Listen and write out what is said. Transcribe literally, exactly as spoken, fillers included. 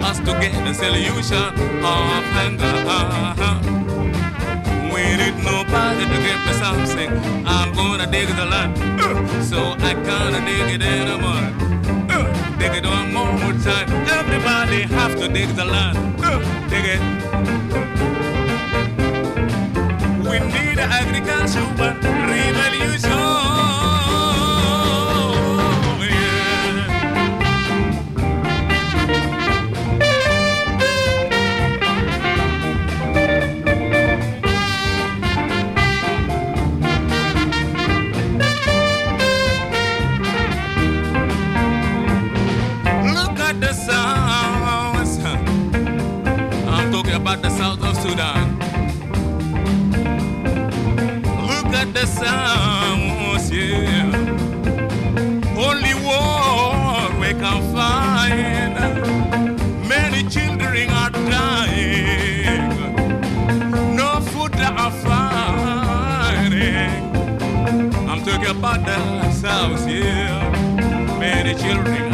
us to get the solution of hunger. We need nobody to give me something. I'm gonna dig the land, so I can't dig it anymore. Dig it one more time. Everybody have to dig the land. Dig it. We need an agriculture revolution. About the south of Sudan. Look at the sounds, yeah. Only war we can find. Many children are dying. No food are finding. I'm talking about the south, yeah. Many children